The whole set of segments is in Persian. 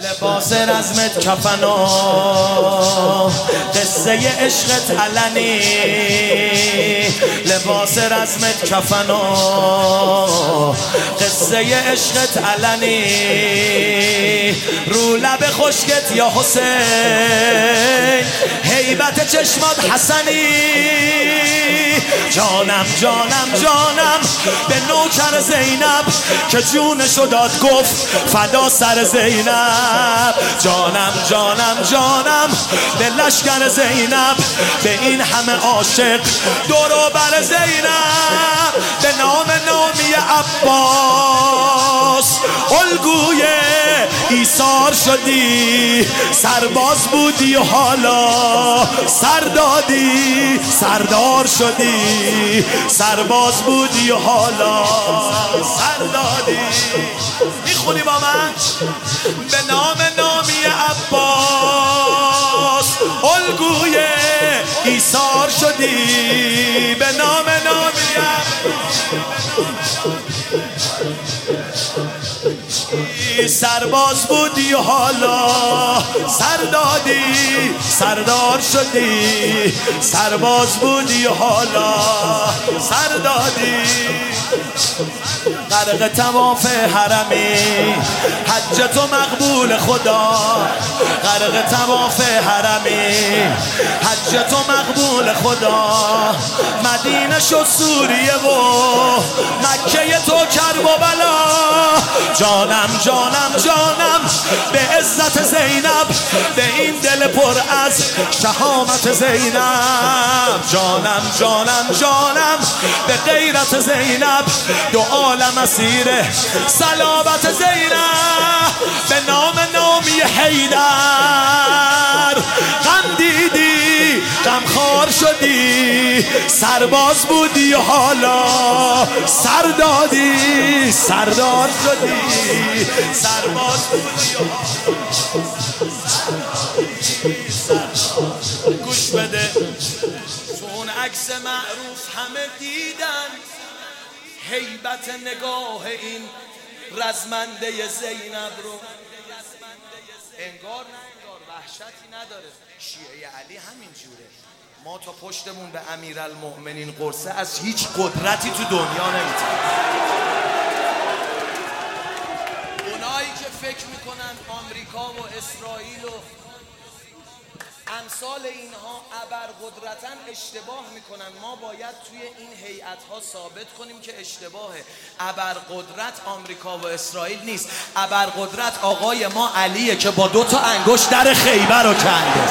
لباس رزمت کفنا، قصه عشقت علنی. لباس رزمت کفنا، قصه عشقت علنی. رو لب خشکت یا حسین، هیبت چشمات حسنی. جانم جانم جانم به نوکر زینب که جونشو داد گفت فدا سر زینب. جانم جانم جانم به لشکر زینب، به این همه عاشق دور و بر زینب. به نام نامی عباس الگوی ایثار شدی، سرباز بودی و حالا سردادی. سردار شدی، سرباز بودی و حالا سردادی. میخونی با من؟ به نام نامی عباس الگوی ایثار شدی. به نام نامی عباس سرباز بودی و حالا سردادی. سردار شدی، سرباز بودی و حالا سردادی. غرق طواف حرمی، حج تو مقبول خدا. غرق طواف حرمی، حج تو مقبول خدا. مدینه شد سوریه و مکه تو کرب و بلا. جانم جانم جانم به عزت زینب، به این دل پر از شهامت زینب. جانم جانم جانم به غیرت زینب، دو عالم اسیر صلابت زینب. به نام نامی حیدر غم دیدی، غمخوار شدی. سرباز بودی و حالا سردادی. سردار شدی، سرباز بودی و حالا. گوش بده، تو اون عکس معروف همه دیدن هیبت نگاه این رزمنده زینب رو. انگار نه انگار وحشتی نداره. شیعه علی همین جوره. ما تا پشتمون به امیرالمؤمنین قرصه از هیچ قدرتی تو دنیا نمیتونه. اونایی که فکر میکنن آمریکا و اسرائیل و امثال اینها ابرقدرتن اشتباه میکنن. ما باید توی این هیئت‌ها ثابت کنیم که اشتباهه. ابرقدرت آمریکا و اسرائیل نیست. ابرقدرت آقای ما علیه که با 2 تا انگشت در خیبر رو کنده.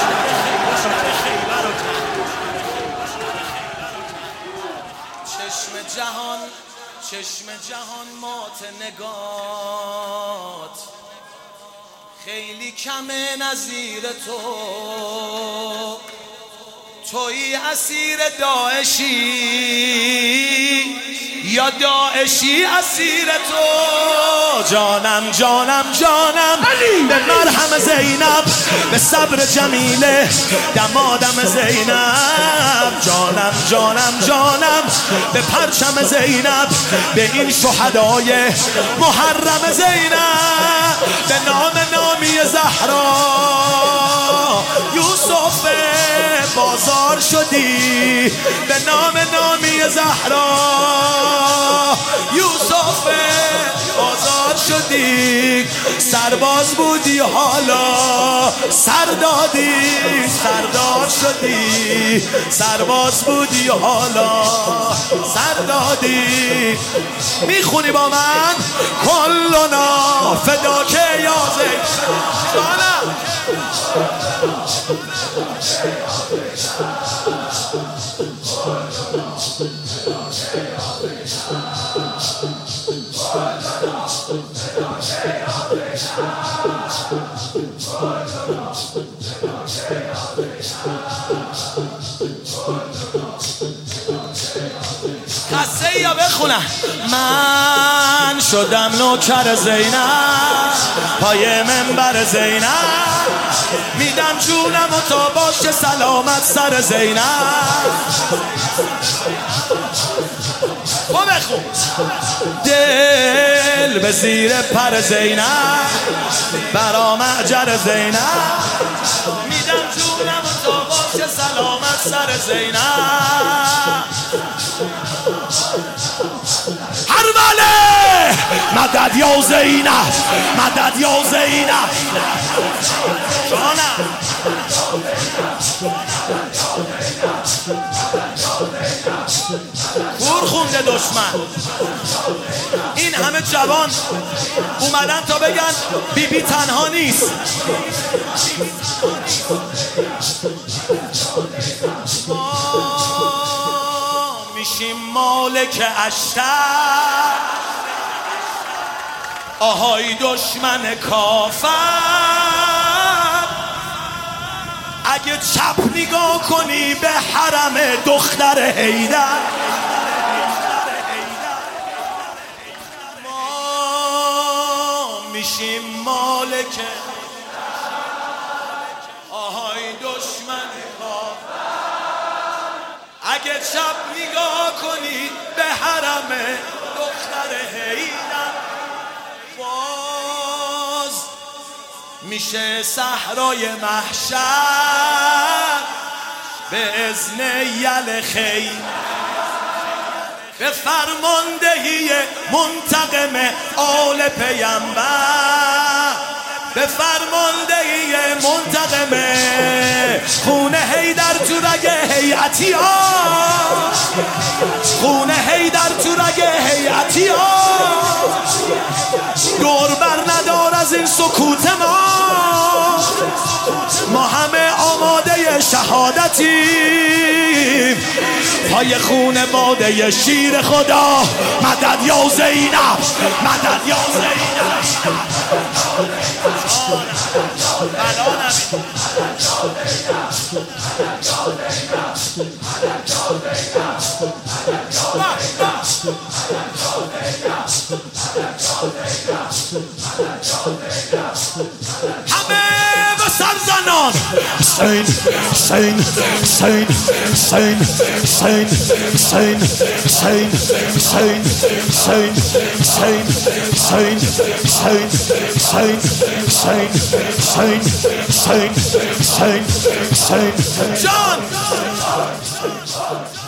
چشم جهان مات نگات، خیلی کمه نظیر تو. تویی اسیر داعشی یا داعشی اسیر تو. جانم جانم جانم به مرهم زینب، به صبر جمیله دمادم زینب. جانم جانم جانم به پرچم زینب، به این شهدای محرم زینب. به نام نامی زهرا یوسف بازار شدی. به نام نامی زهرا یوسف بازار شدی. سرباز بودی حالا سردادی. سردار شدی، سرباز بودی حالا سردادی. میخونی با من؟ کلنا فداک یا زینب. جانم قصه یا بخونم. من شدم نوکر زینب، پای منبر زینب. میدم جونم و تا باشه سلامت سر زینب. تو بخون. دل به زیر پر زینب برا معجر زینب میدم جونم تا باشه سلامت سر زینب. هرمله مدد یا زینب مدد یا زینب جانم. کور خونده دشمن. این همه جوان اومدن تا بگن بی بی تنها نیست. ما میشیم مالک اشتر. آهای دشمن کافر اگه چپ نگاه کنی به حرم دختر حیدر. ما میشیم مالک آهای دشمن کافر اگه چپ نگاه کنی به حرم دختر حیدر. باز میشه صحرای محشر به اذن یل خیر به فرماندهی منتقم آل پیامبر به فرماندهی منتقم خون حیدر تو رگ هیئتی ها خون حیدر تو رگ هیئتی ها. دور بر ندار از این سکوت ما همه آماده شهادتیم پای خون باده شیر خدا. مدد یا زینب مدد یا زینب. همه به سر زنان. حسین حسین حسین حسین حسین حسین حسین حسین حسین حسین حسین حسین حسین حسین حسین حسین حسین حسین جان